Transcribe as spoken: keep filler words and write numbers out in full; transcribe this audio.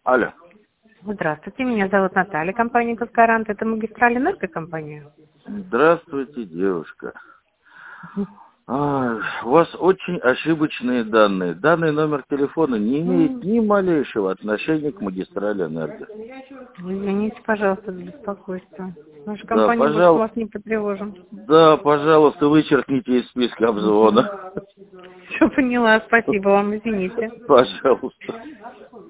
Алло. Здравствуйте, меня зовут Наталья, компания «Газгарант». Это магистраль энергокомпания? Здравствуйте, девушка. А, у вас очень ошибочные данные. Данный номер телефона не имеет ни малейшего отношения к магистрали энерго. Извините, пожалуйста, за беспокойство. Наша Да, компания больше пожалуйста. вас не потревожим. Да, пожалуйста, вычеркните из списка обзвона. Все поняла, спасибо вам, извините. Пожалуйста.